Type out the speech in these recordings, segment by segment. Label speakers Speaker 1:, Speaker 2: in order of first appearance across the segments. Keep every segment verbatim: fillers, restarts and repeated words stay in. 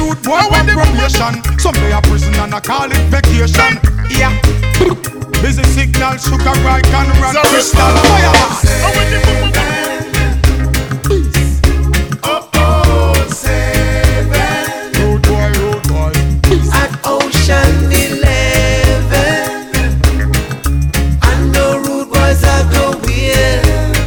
Speaker 1: Rude boy on probation. Someday a prison and I call it vacation. Yeah. Busy signal, sugar right and run crystal.
Speaker 2: Oh oh seven.
Speaker 1: Rude boy, rude boy.
Speaker 2: At Ocean Eleven. I know rude boys are go weird.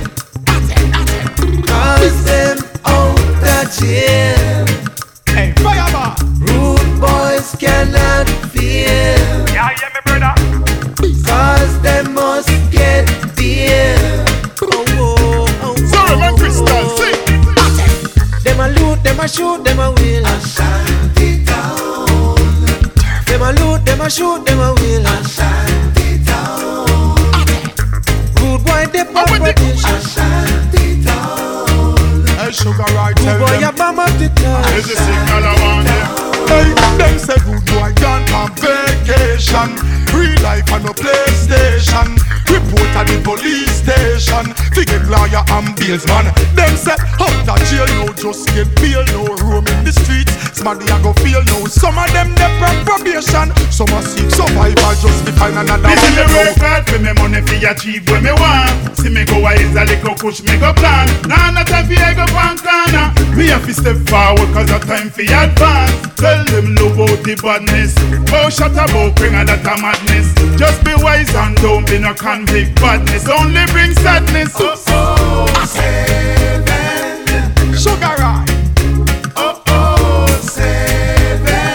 Speaker 2: Cause them out of jail.
Speaker 1: Hey, fireman.
Speaker 2: Rude boys cannot fear.
Speaker 3: Yeah, yeah, me brother.
Speaker 2: Cause they must get beer. Oh, oh, oh,
Speaker 1: Sorry, man, Crystal,
Speaker 2: oh.
Speaker 1: sing.
Speaker 2: Them a loot, them a shoot, them a will. Ashanti town. Them a loot, them a shoot, them a will. Ashanti town. Rude boy, they pop protection. Ashanti town.
Speaker 1: Hey, sugar right,
Speaker 2: Rude
Speaker 1: tell
Speaker 2: boy,
Speaker 1: them.
Speaker 2: you bomb up the town.
Speaker 1: There's a signal I want them. Hey, them say rude boy gone on vacation. Real life and no PlayStation. Report at the police station. Figure lawyer and bails man. Them say out of jail no just get bail. No room in the streets. Smarty a go feel no. Some of them they on probation. Some are seek survival just to find another.
Speaker 3: Me see me work hard for me money fi achieve what me want. See me go wise a little push me go plan. Nah not time fi I go one corner. Me have to step forward cause a time fi advance. Tell them look out the badness. Oh shut up about bring a that a madness. Just be wise and don't be no convict. Badness only bring sadness. Oh oh seven.
Speaker 1: Sugar right.
Speaker 3: Oh oh seven.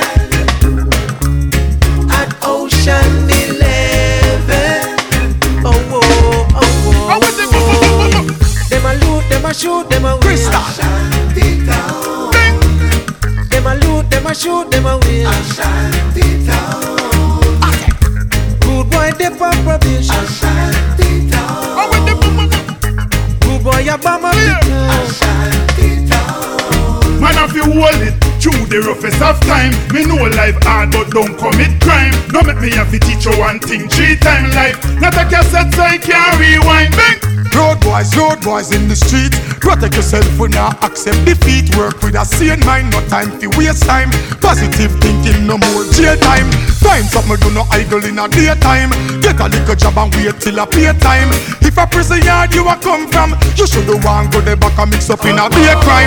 Speaker 2: At Ocean Eleven. Oh, oh, oh, oh.
Speaker 1: I want them.
Speaker 2: Them a loot, them a shoot, them a will.
Speaker 1: Crystal.
Speaker 2: Ashanti town. Them a loot, them a shoot, them a will. Ashanti town. Rude boy, they pop probation. Ashanti town.
Speaker 1: I want them.
Speaker 2: Rude boy, you bomb up the town. Ashanti town.
Speaker 3: Man, if you hold it through the roughest of time. Me know life hard, but don't commit crime. No make me have to teach you one thing three time life. Not a cassette, so I can't rewind. Bang!
Speaker 1: Road boys, road boys in the street. Protect yourself when you accept defeat. Work with a sane mind, no time to waste time. Positive thinking, no more jail time. Find something do no idle in a daytime. Get a little job and wait till a playtime. If a prison yard you a come from, you should do one go the back and mix up in a day crime.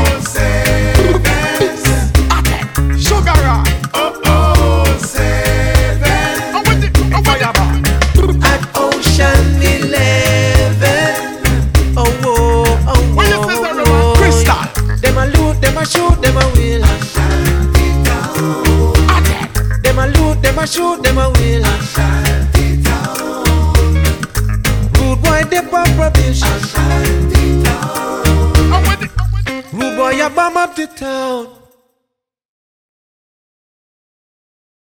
Speaker 1: Sugar rock.
Speaker 3: Oh oh seven.
Speaker 1: I want it, I want it.
Speaker 2: At Ocean Eleven. Oh, oh, oh,
Speaker 1: What you say, Sarah, man? Crystal.
Speaker 2: Them a loot, them a shoot, them a will. Ashanti town. Them a loot, them a shoot, them a will. Ashanti town. Rude boy, they pop probation. Ashanti town.
Speaker 1: I want it, I want it.
Speaker 2: Rude boy, you bomb up the town.